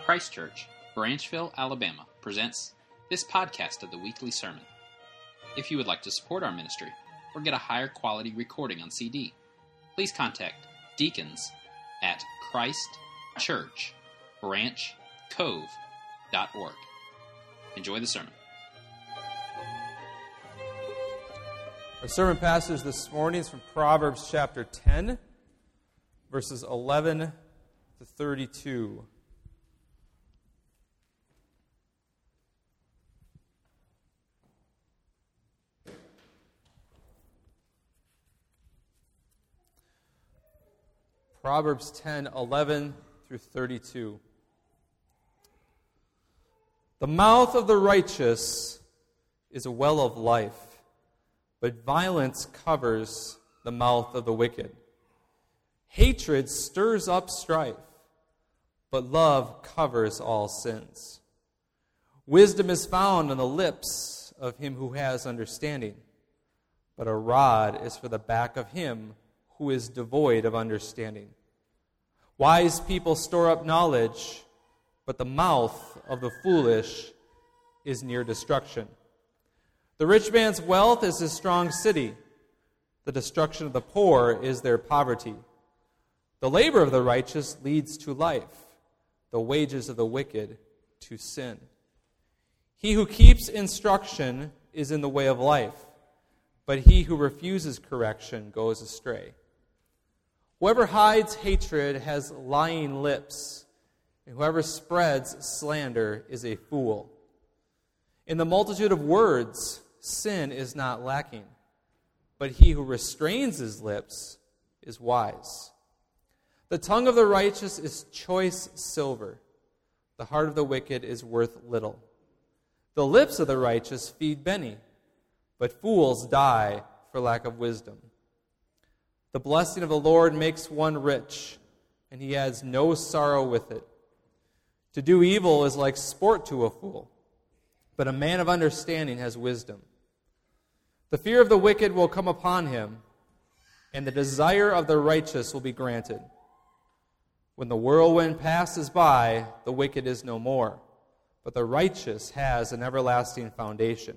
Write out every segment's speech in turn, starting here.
Christ Church, Branchville, Alabama, presents this podcast of the weekly sermon. If you would like to support our ministry or get a higher quality recording on CD, please contact deacons at christchurchbranchcove.org. Enjoy the sermon. Our sermon passage this morning is from Proverbs chapter 10, verses 11 to 32. Proverbs 10, 11 through 32. The mouth of the righteous is a well of life, but violence covers the mouth of the wicked. Hatred stirs up strife, but love covers all sins. Wisdom is found on the lips of him who has understanding, but a rod is for the back of him who is devoid of understanding. Wise people store up knowledge, but the mouth of the foolish is near destruction. The rich man's wealth is his strong city. The destruction of the poor is their poverty. The labor of the righteous leads to life, the wages of the wicked to sin. He who keeps instruction is in the way of life, but he who refuses correction goes astray. Whoever hides hatred has lying lips, and whoever spreads slander is a fool. In the multitude of words, sin is not lacking, but he who restrains his lips is wise. The tongue of the righteous is choice silver. The heart of the wicked is worth little. The lips of the righteous feed many, but fools die for lack of wisdom. The blessing of the Lord makes one rich, and he adds no sorrow with it. To do evil is like sport to a fool, but a man of understanding has wisdom. The fear of the wicked will come upon him, and the desire of the righteous will be granted. When the whirlwind passes by, the wicked is no more, but the righteous has an everlasting foundation.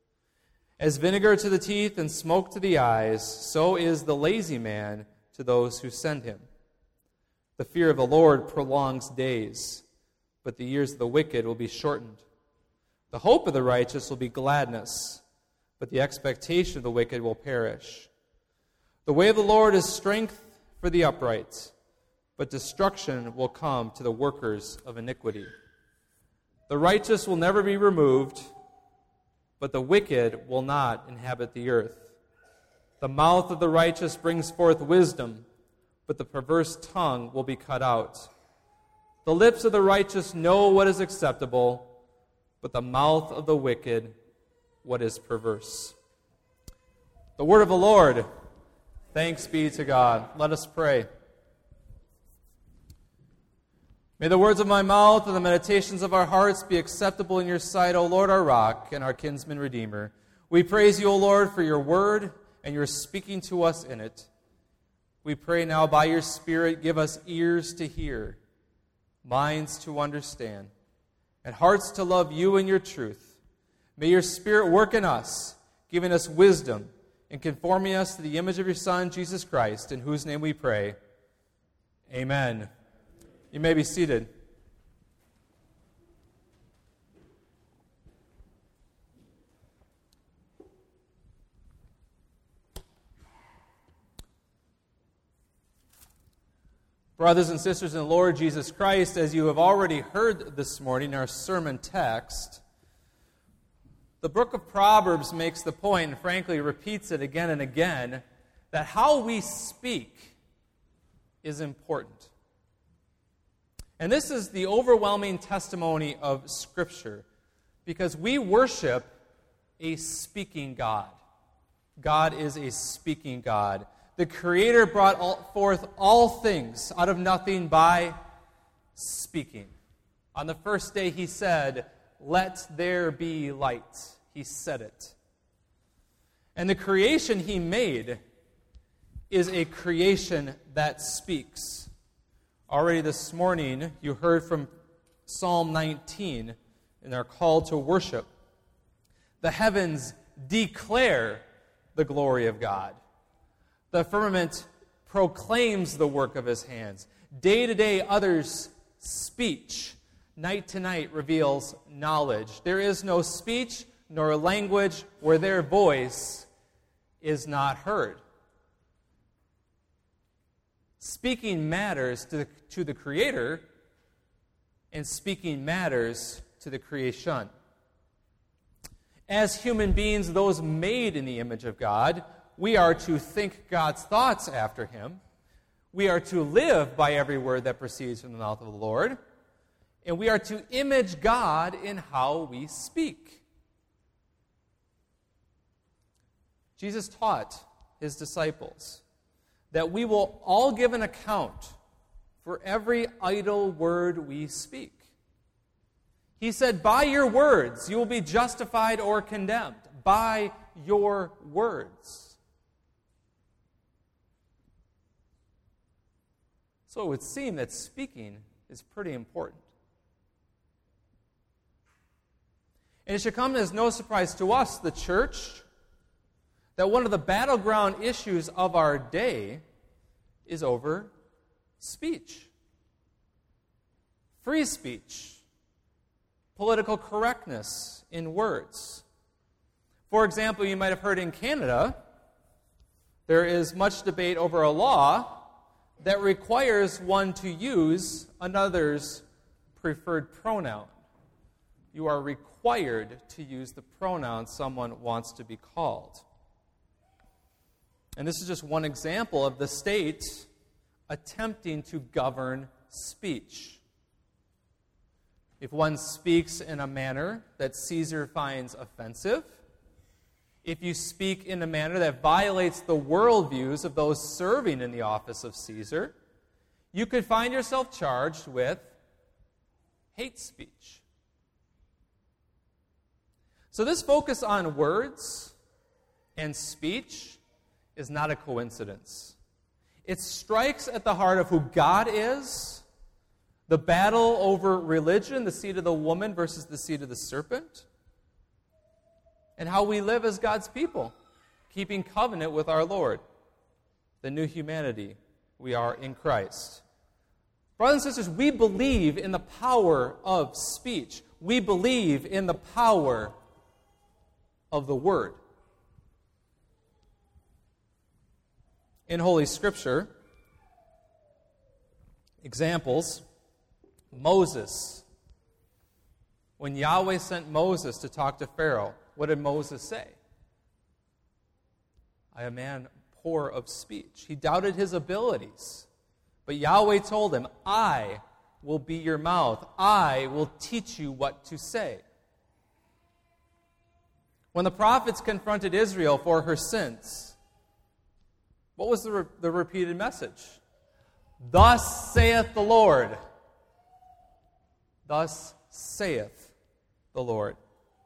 As vinegar to the teeth and smoke to the eyes, so is the lazy man to those who send him. The fear of the Lord prolongs days, but the years of the wicked will be shortened. The hope of the righteous will be gladness, but the expectation of the wicked will perish. The way of the Lord is strength for the upright, but destruction will come to the workers of iniquity. The righteous will never be removed, but the wicked will not inhabit the earth. The mouth of the righteous brings forth wisdom, but the perverse tongue will be cut out. The lips of the righteous know what is acceptable, but the mouth of the wicked what is perverse. The word of the Lord. Thanks be to God. Let us pray. May the words of my mouth and the meditations of our hearts be acceptable in your sight, O Lord, our rock and our kinsman redeemer. We praise you, O Lord, for your word and your speaking to us in it. We pray now by your Spirit, give us ears to hear, minds to understand, and hearts to love you and your truth. May your Spirit work in us, giving us wisdom and conforming us to the image of your Son, Jesus Christ, in whose name we pray. Amen. You may be seated. Brothers and sisters in the Lord Jesus Christ, as you have already heard this morning in our sermon text, the book of Proverbs makes the point, and frankly repeats it again and again, that how we speak is important. And this is the overwhelming testimony of Scripture, because we worship a speaking God. God is a speaking God. The Creator brought forth all things out of nothing by speaking. On the first day He said, "Let there be light." He said it. And the creation He made is a creation that speaks. Already this morning, you heard from Psalm 19 in our call to worship. The heavens declare the glory of God. The firmament proclaims the work of his hands. Day to day others' speech. Night to night reveals knowledge. There is no speech nor language where their voice is not heard. Speaking matters to the Creator, and speaking matters to the creation. As human beings, those made in the image of God, we are to think God's thoughts after him. We are to live by every word that proceeds from the mouth of the Lord. And we are to image God in how we speak. Jesus taught his disciples that we will all give an account for every idle word we speak. He said, by your words you will be justified or condemned. By your words. So it would seem that speaking is pretty important. And it should come as no surprise to us, the church, that one of the battleground issues of our day is over speech. Free speech. Political correctness in words. For example, you might have heard in Canada, there is much debate over a law that requires one to use another's preferred pronoun. You are required to use the pronoun someone wants to be called. And this is just one example of the state attempting to govern speech. If one speaks in a manner that Caesar finds offensive, if you speak in a manner that violates the worldviews of those serving in the office of Caesar, you could find yourself charged with hate speech. So this focus on words and speech is not a coincidence. It strikes at the heart of who God is, the battle over religion, the seed of the woman versus the seed of the serpent, and how we live as God's people, keeping covenant with our Lord, the new humanity we are in Christ. Brothers and sisters, we believe in the power of speech. We believe in the power of the Word. In Holy Scripture, examples, Moses. When Yahweh sent Moses to talk to Pharaoh, what did Moses say? I am a man poor of speech. He doubted his abilities. But Yahweh told him, I will be your mouth. I will teach you what to say. When the prophets confronted Israel for her sins, what was the repeated message? Thus saith the Lord. Thus saith the Lord.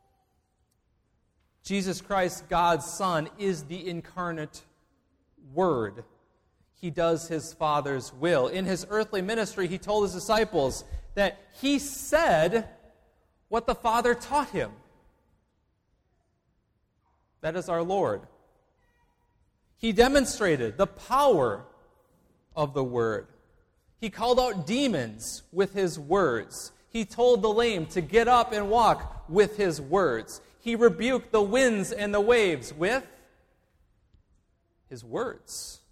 Jesus Christ, God's Son, is the incarnate Word. He does his Father's will. In his earthly ministry, he told his disciples that he said what the Father taught him. That is our Lord. He demonstrated the power of the Word. He called out demons with his words. He told the lame to get up and walk with his words. He rebuked the winds and the waves with his words.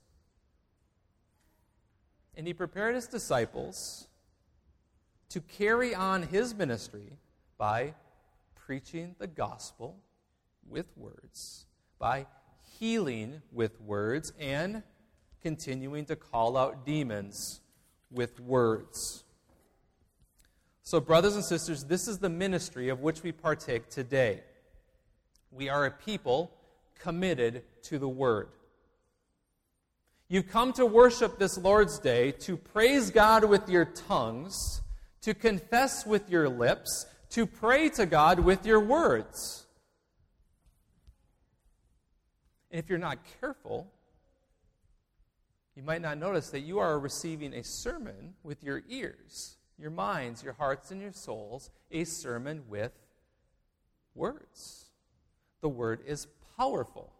And he prepared his disciples to carry on his ministry by preaching the gospel with words, by healing with words, and continuing to call out demons with words. So, brothers and sisters, this is the ministry of which we partake today. We are a people committed to the Word. You come to worship this Lord's Day to praise God with your tongues, to confess with your lips, to pray to God with your words. And if you're not careful, you might not notice that you are receiving a sermon with your ears your minds, your hearts, and your souls a sermon with words. The word is powerful.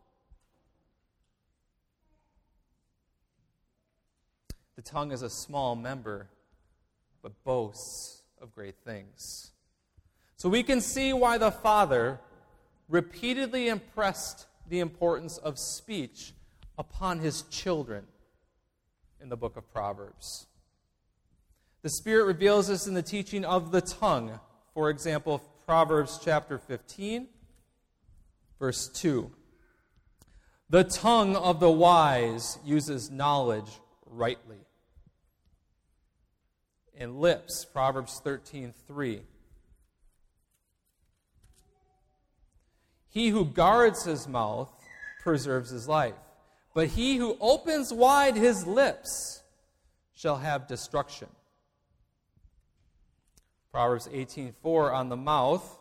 The tongue is a small member, but boasts of great things. So we can see why the Father repeatedly impressed the importance of speech upon his children in the book of Proverbs. The Spirit reveals this in the teaching of the tongue. For example, Proverbs chapter 15, verse 2. The tongue of the wise uses knowledge rightly. And lips, Proverbs 13:3. He who guards his mouth preserves his life, but he who opens wide his lips shall have destruction. Proverbs 18:4 on the mouth.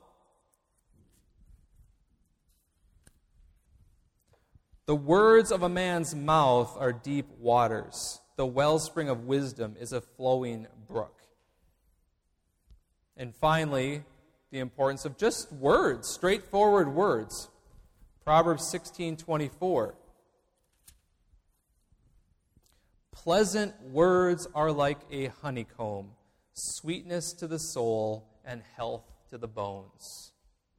The words of a man's mouth are deep waters. The wellspring of wisdom is a flowing brook. And finally, the importance of just words, straightforward words. Proverbs 16:24. Pleasant words are like a honeycomb, sweetness to the soul and health to the bones.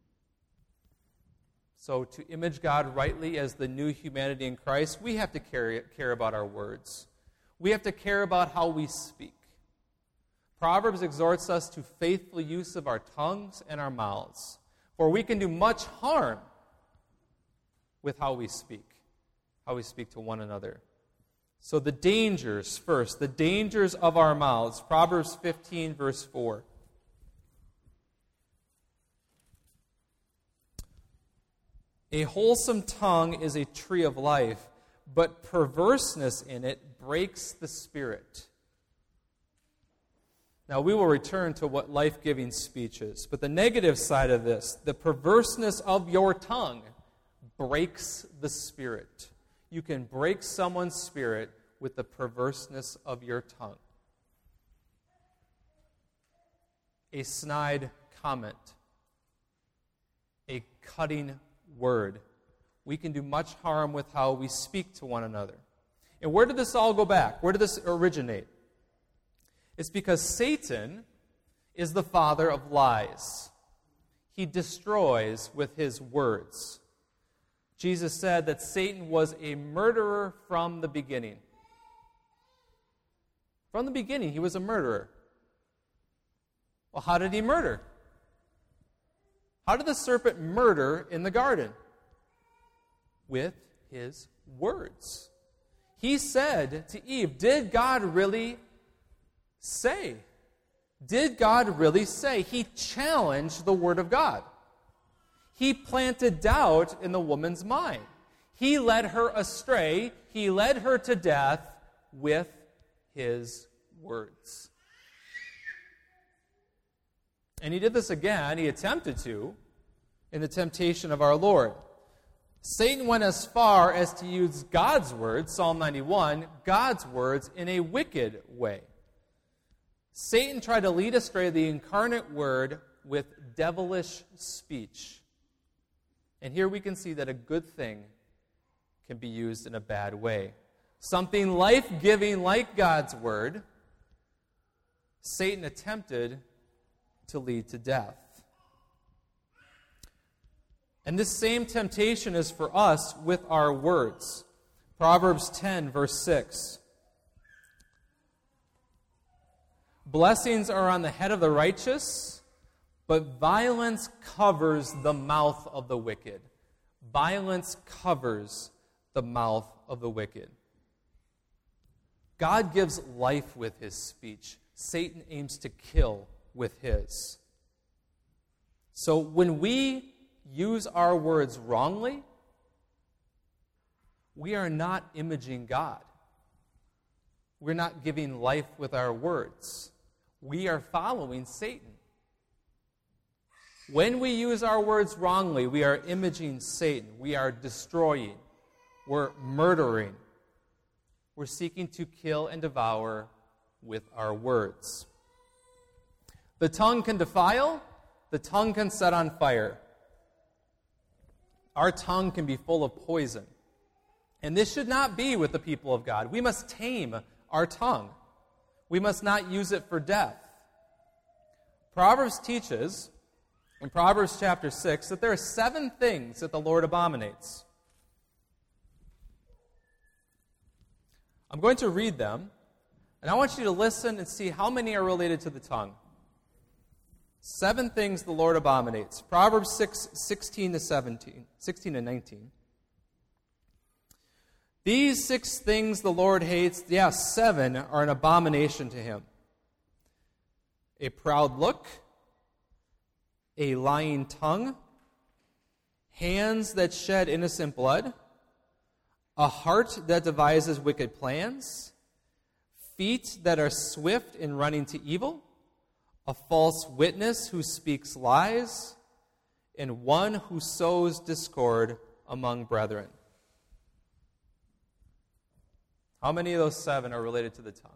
So to image God rightly as the new humanity in Christ, we have to care about our words. We have to care about how we speak. Proverbs exhorts us to faithful use of our tongues and our mouths, for we can do much harm with how we speak to one another. So the dangers first, the dangers of our mouths. Proverbs 15, verse 4. A wholesome tongue is a tree of life, but perverseness in it breaks the spirit. Now, we will return to what life-giving speech is. But the negative side of this, the perverseness of your tongue, breaks the spirit. You can break someone's spirit with the perverseness of your tongue. A snide comment, a cutting word. We can do much harm with how we speak to one another. And where did this all go back? Where did this originate? It's because Satan is the father of lies. He destroys with his words. Jesus said that Satan was a murderer from the beginning. From the beginning, he was a murderer. Well, how did he murder? How did the serpent murder in the garden? With his words. He said to Eve, did God really say? Did God really say? He challenged the Word of God. He planted doubt in the woman's mind. He led her astray. He led her to death with his words. And he did this again. He attempted to in the temptation of our Lord. Satan went as far as to use God's words, Psalm 91, God's words in a wicked way. Satan tried to lead astray the incarnate Word with devilish speech. And here we can see that a good thing can be used in a bad way. Something life-giving like God's Word, Satan attempted to lead to death. And this same temptation is for us with our words. Proverbs 10, verse 6. Blessings are on the head of the righteous, but violence covers the mouth of the wicked. Violence covers the mouth of the wicked. God gives life with his speech. Satan aims to kill with his. So when we use our words wrongly, we are not imaging God. We're not giving life with our words. We are following Satan. When we use our words wrongly, we are imaging Satan. We are destroying. We're murdering. We're seeking to kill and devour with our words. The tongue can defile, the tongue can set on fire. Our tongue can be full of poison. And this should not be with the people of God. We must tame our tongue. We must not use it for death. Proverbs teaches, in Proverbs chapter 6, that there are 7 things that the Lord abominates. I'm going to read them, and I want you to listen and see how many are related to the tongue. 7 things the Lord abominates. Proverbs 6, 16 and 19. These 6 things the Lord hates, 7 are an abomination to him. A proud look, a lying tongue, hands that shed innocent blood, a heart that devises wicked plans, feet that are swift in running to evil, a false witness who speaks lies, and one who sows discord among brethren. How many of those 7 are related to the tongue?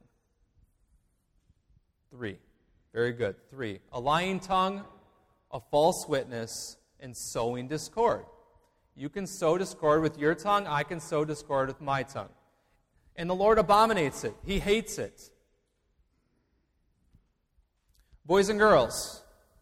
3. Very good. 3. A lying tongue, a false witness, and sowing discord. You can sow discord with your tongue. I can sow discord with my tongue. And the Lord abominates it. He hates it. Boys and girls,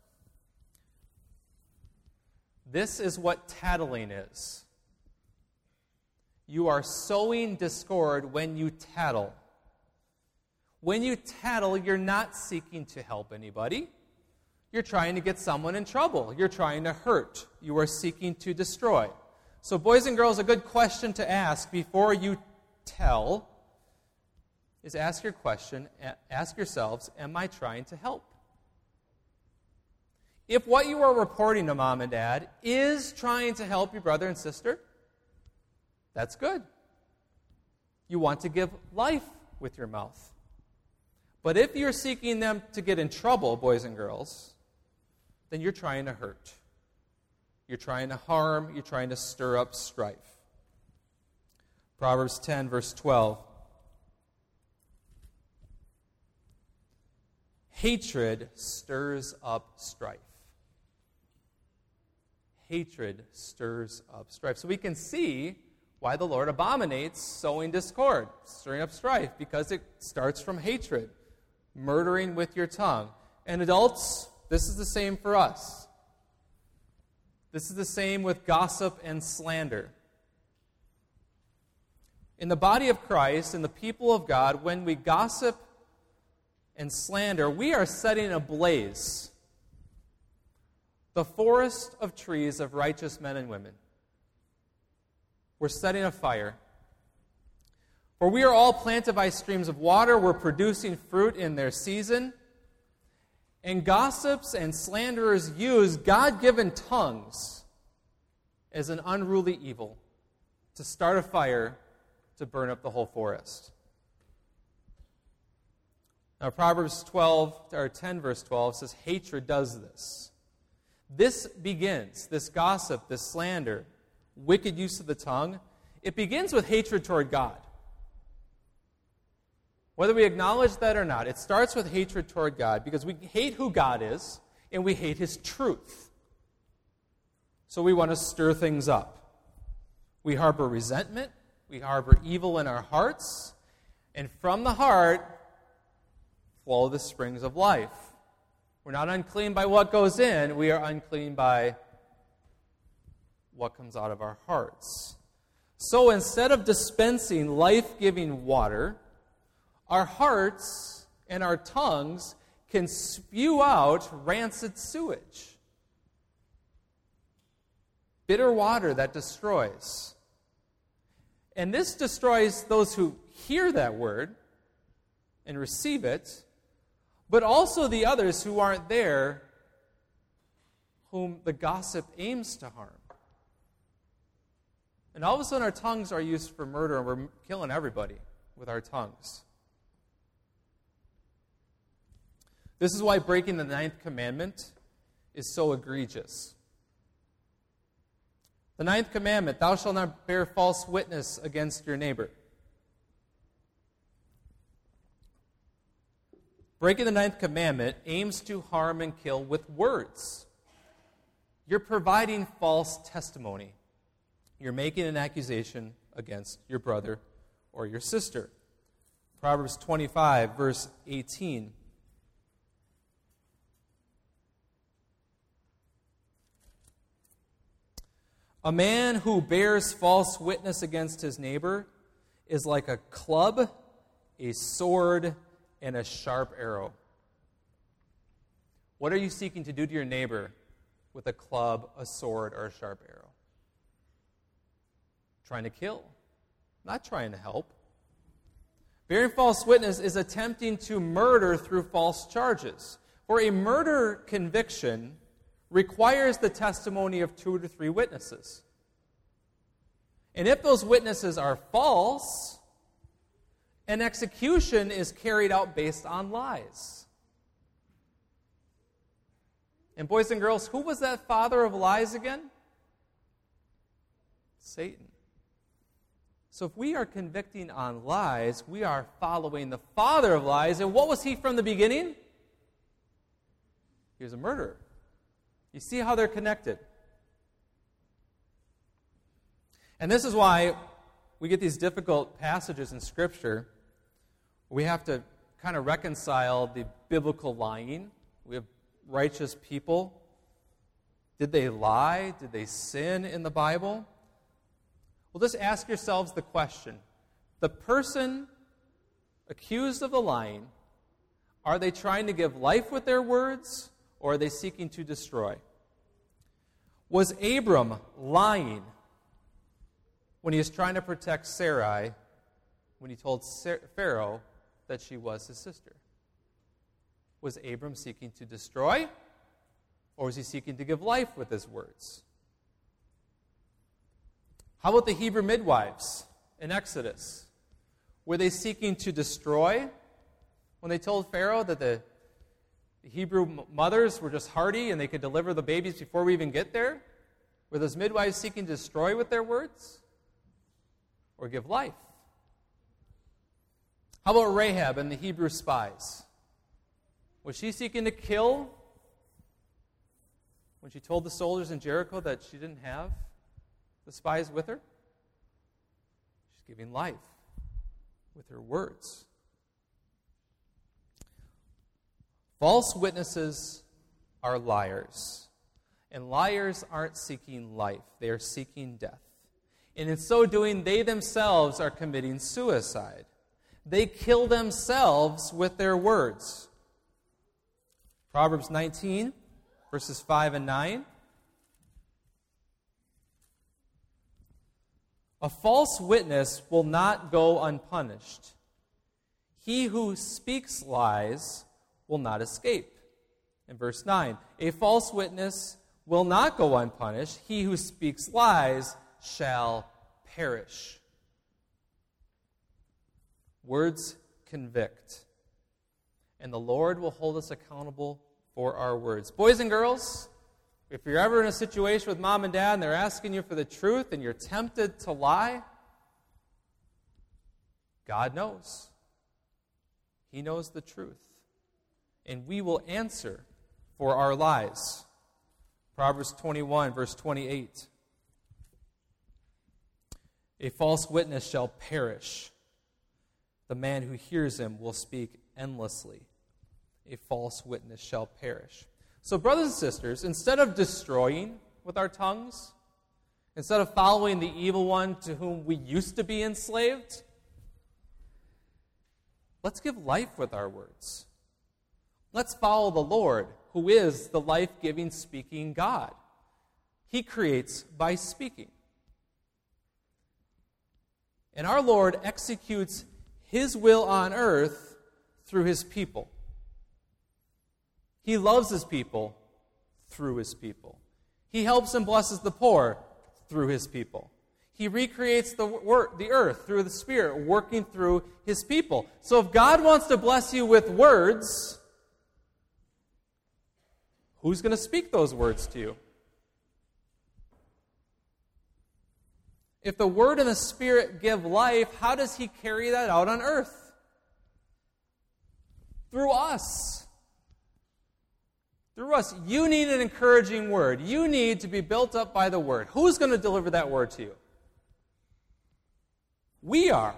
this is what tattling is. You are sowing discord when you tattle. When you tattle, you're not seeking to help anybody. You're trying to get someone in trouble. You're trying to hurt. You are seeking to destroy. So, boys and girls, a good question to ask before you tell is ask yourselves, am I trying to help? If what you are reporting to mom and dad is trying to help your brother and sister, that's good. You want to give life with your mouth. But if you're seeking them to get in trouble, boys and girls, then you're trying to hurt. You're trying to harm. You're trying to stir up strife. Proverbs 10, verse 12. Hatred stirs up strife. Hatred stirs up strife. So we can see why the Lord abominates sowing discord, stirring up strife, because it starts from hatred, murdering with your tongue. And adults, this is the same for us. This is the same with gossip and slander. In the body of Christ, in the people of God, when we gossip and slander, we are setting ablaze the forest of trees of righteous men and women. We're setting a fire. For we are all planted by streams of water. We're producing fruit in their season. And gossips and slanderers use God-given tongues as an unruly evil to start a fire to burn up the whole forest. Now, Proverbs 10, verse 12 says, hatred does this. This begins, this gossip, this slander, wicked use of the tongue, it begins with hatred toward God. Whether we acknowledge that or not, it starts with hatred toward God because we hate who God is and we hate His truth. So we want to stir things up. We harbor resentment, we harbor evil in our hearts, and from the heart flow the springs of life. We're not unclean by what goes in, we are unclean by what comes out of our hearts. So instead of dispensing life-giving water, our hearts and our tongues can spew out rancid sewage. Bitter water that destroys. And this destroys those who hear that word and receive it, but also the others who aren't there, whom the gossip aims to harm. And all of a sudden our tongues are used for murder, and we're killing everybody with our tongues. This is why breaking the 9th commandment is so egregious. The 9th commandment, thou shalt not bear false witness against your neighbor. Breaking the ninth commandment aims to harm and kill with words. You're providing false testimony. You're making an accusation against your brother or your sister. Proverbs 25, verse 18. A man who bears false witness against his neighbor is like a club, a sword, and a sharp arrow. What are you seeking to do to your neighbor with a club, a sword, or a sharp arrow? Trying to kill, not trying to help. Bearing false witness is attempting to murder through false charges. For a murder conviction requires the testimony of 2 to 3 witnesses. And if those witnesses are false, an execution is carried out based on lies. And boys and girls, who was that father of lies again? Satan. So if we are convicting on lies, we are following the father of lies. And what was he from the beginning? He was a murderer. You see how they're connected. And this is why we get these difficult passages in Scripture. We have to kind of reconcile the biblical lying. We have righteous people. Did they lie? Did they sin in the Bible? Well, just ask yourselves the question. The person accused of the lying, are they trying to give life with their words, or are they seeking to destroy? Was Abram lying when he was trying to protect Sarai when he told Pharaoh that she was his sister? Was Abram seeking to destroy, or was he seeking to give life with his words? How about the Hebrew midwives in Exodus? Were they seeking to destroy when they told Pharaoh that the Hebrew mothers were just hardy and they could deliver the babies before we even get there? Were those midwives seeking to destroy with their words or give life? How about Rahab and the Hebrew spies? Was she seeking to kill when she told the soldiers in Jericho that she didn't have the spies with her? She's giving life with her words. False witnesses are liars. And liars aren't seeking life. They are seeking death. And in so doing, they themselves are committing suicide. They kill themselves with their words. Proverbs 19, verses 5 and 9. A false witness will not go unpunished. He who speaks lies will not escape. In verse 9, a false witness will not go unpunished. He who speaks lies shall perish. Words convict. And the Lord will hold us accountable for our words. Boys and girls, if you're ever in a situation with mom and dad and they're asking you for the truth and you're tempted to lie, God knows. He knows the truth. And we will answer for our lies. Proverbs 21, verse 28. A false witness shall perish. The man who hears him will speak endlessly. A false witness shall perish. So, brothers and sisters, instead of destroying with our tongues, instead of following the evil one to whom we used to be enslaved, let's give life with our words. Let's follow the Lord, who is the life-giving, speaking God. He creates by speaking. And our Lord executes His will on earth through His people. He loves His people through His people. He helps and blesses the poor through His people. He recreates the earth through the Spirit, working through His people. So if God wants to bless you with words, who's going to speak those words to you? If the Word and the Spirit give life, how does He carry that out on earth? Through us. Through us. You need an encouraging word. You need to be built up by the word. Who's going to deliver that word to you? We are.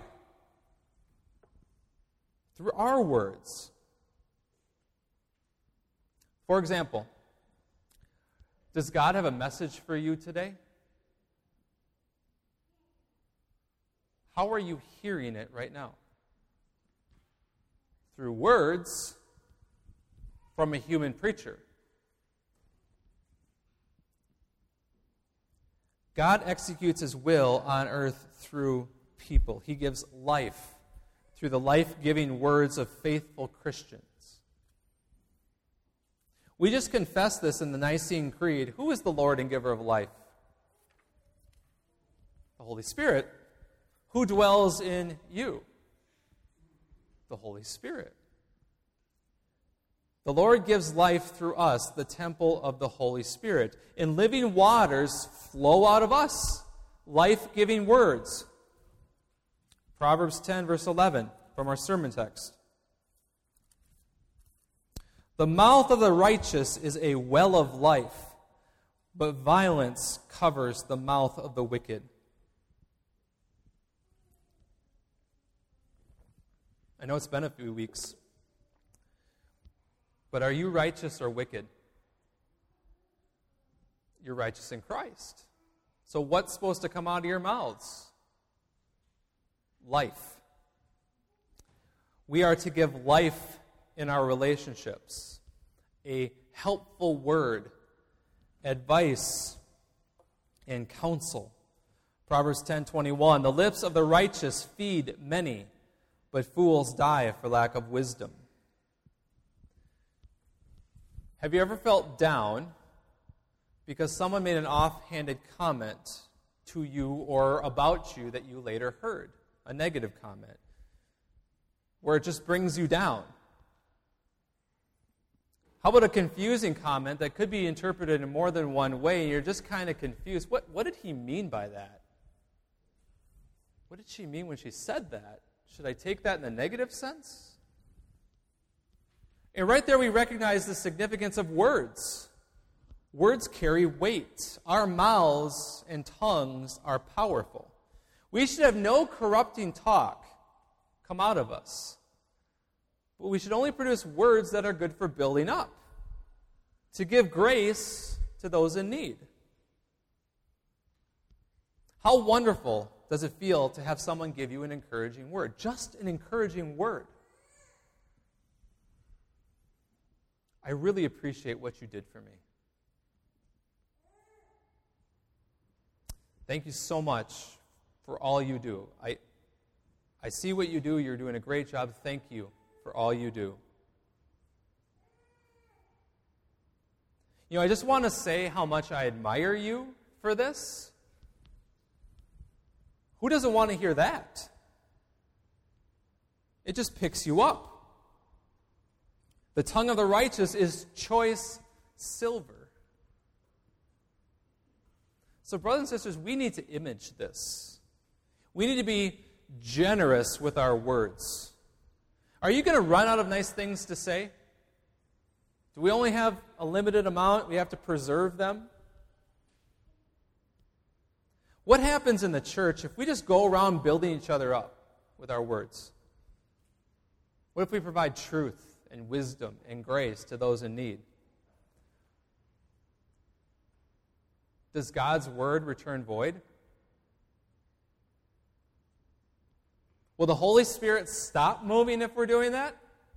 Through our words. For example, does God have a message for you today? How are you hearing it right now? Through words from a human preacher. God executes His will on earth through people. He gives life through the life-giving words of faithful Christians. We just confessed this in the Nicene Creed. Who is the Lord and giver of life? The Holy Spirit. Who dwells in you? The Holy Spirit. The Lord gives life through us, the temple of the Holy Spirit. And living waters flow out of us, life-giving words. Proverbs 10, verse 11, from our sermon text. The mouth of the righteous is a well of life, but violence covers the mouth of the wicked. I know it's been a few weeks, but are you righteous or wicked? You're righteous in Christ. So what's supposed to come out of your mouths? Life. We are to give life in our relationships. A helpful word, advice, and counsel. Proverbs 10:21, the lips of the righteous feed many, but fools die for lack of wisdom. Have you ever felt down because someone made an offhanded comment to you or about you that you later heard? A negative comment, where it just brings you down. How about a confusing comment that could be interpreted in more than one way, and you're just kind of confused? What did he mean by that? What did she mean when she said that? Should I take that in the negative sense? And right there we recognize the significance of words. Words carry weight. Our mouths and tongues are powerful. We should have no corrupting talk come out of us. But we should only produce words that are good for building up, to give grace to those in need. How wonderful does it feel to have someone give you an encouraging word? Just an encouraging word. I really appreciate what you did for me. Thank you so much for all you do. I see what you do. You're doing a great job. Thank you for all you do. You know, I just want to say how much I admire you for this. Who doesn't want to hear that? It just picks you up. The tongue of the righteous is choice silver. So, brothers and sisters, we need to image this. We need to be generous with our words. Are you going to run out of nice things to say? Do we only have a limited amount? We have to preserve them? What happens in the church if we just go around building each other up with our words? What if we provide truth and wisdom and grace to those in need? Does God's word return void? Will the Holy Spirit stop moving if we're doing that?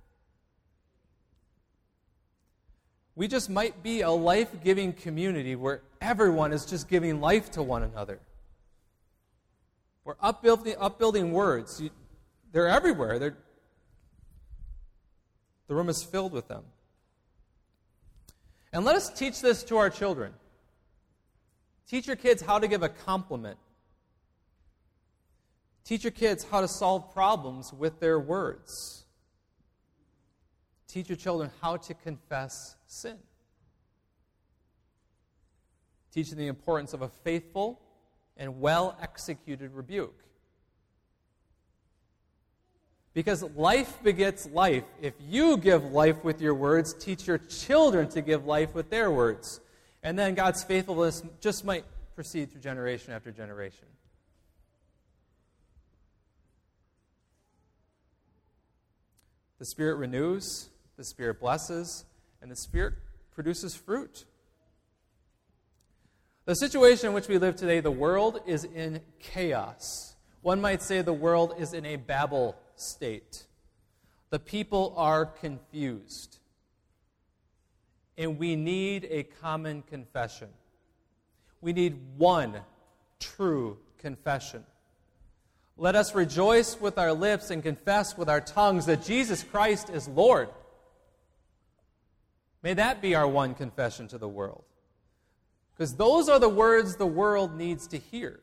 We just might be a life-giving community where everyone is just giving life to one another. We're upbuilding words. They're everywhere. The room is filled with them. And let us teach this to our children. Teach your kids how to give a compliment. Teach your kids how to solve problems with their words. Teach your children how to confess sin. Teach them the importance of a faithful and well-executed rebuke. Because life begets life. If you give life with your words, teach your children to give life with their words. And then God's faithfulness just might proceed through generation after generation. The Spirit renews, the Spirit blesses, and the Spirit produces fruit. The situation in which we live today, the world is in chaos. One might say the world is in a Babel state. The people are confused. And we need a common confession. We need one true confession. Let us rejoice with our lips and confess with our tongues that Jesus Christ is Lord. May that be our one confession to the world. Because those are the words the world needs to hear.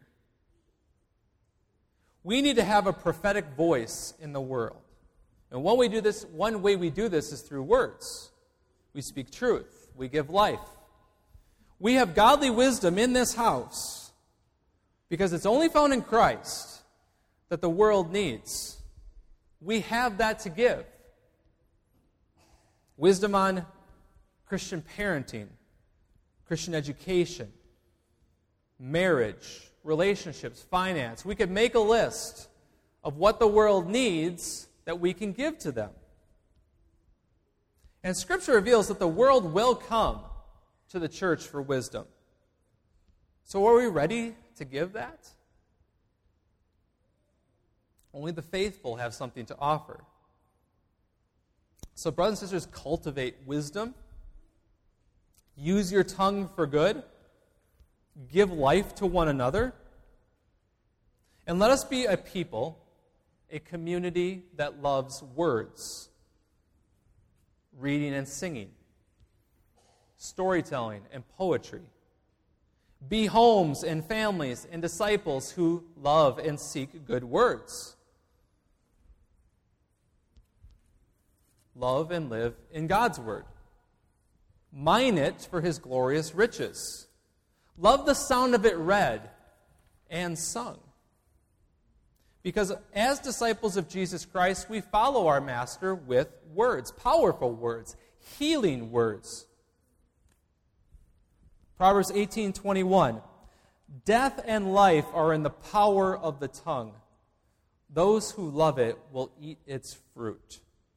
We need to have a prophetic voice in the world. And one way we do this is through words. We speak truth. We give life. We have godly wisdom in this house because it's only found in Christ that the world needs. We have that to give. Wisdom on Christian parenting, Christian education, marriage, relationships, finance. We could make a list of what the world needs that we can give to them. And Scripture reveals that the world will come to the church for wisdom. So are we ready to give that? Only the faithful have something to offer. So brothers and sisters, cultivate wisdom. Use your tongue for good. Give life to one another. And let us be a people, a community that loves words, reading and singing, storytelling and poetry. Be homes and families and disciples who love and seek good words. Love and live in God's word. Mine it for his glorious riches. Love the sound of it read and sung. Because as disciples of Jesus Christ, we follow our Master with words, powerful words, healing words. Proverbs 18:21. Death and life are in the power of the tongue. Those who love it will eat its fruit.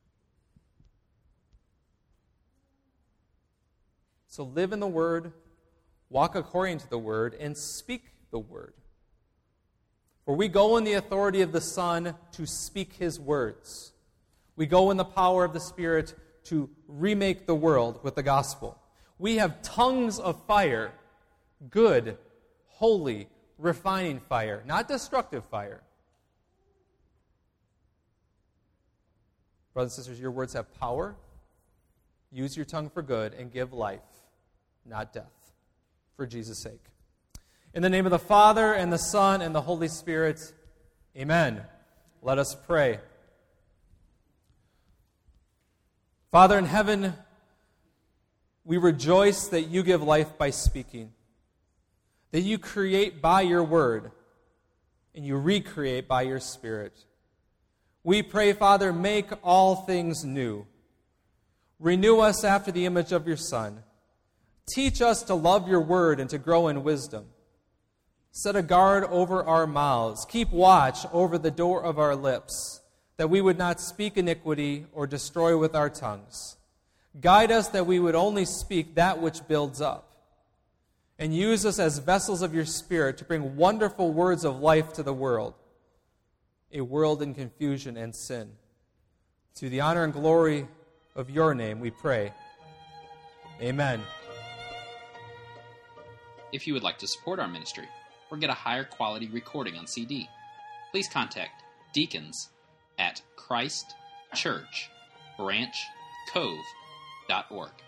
So live in the Word, walk according to the Word, and speak the Word. For we go in the authority of the Son to speak His words. We go in the power of the Spirit to remake the world with the gospel. We have tongues of fire, good, holy, refining fire, not destructive fire. Brothers and sisters, your words have power. Use your tongue for good and give life, not death, for Jesus' sake. In the name of the Father, and the Son, and the Holy Spirit, amen. Let us pray. Father in heaven, we rejoice that you give life by speaking, that you create by your word, and you recreate by your Spirit. We pray, Father, make all things new. Renew us after the image of your Son. Teach us to love your word and to grow in wisdom. Set a guard over our mouths. Keep watch over the door of our lips, that we would not speak iniquity or destroy with our tongues. Guide us that we would only speak that which builds up. And use us as vessels of your Spirit to bring wonderful words of life to the world, a world in confusion and sin. To the honor and glory of your name we pray. Amen. If you would like to support our ministry or get a higher quality recording on CD, please contact deacons at christchurchbranchcove.org.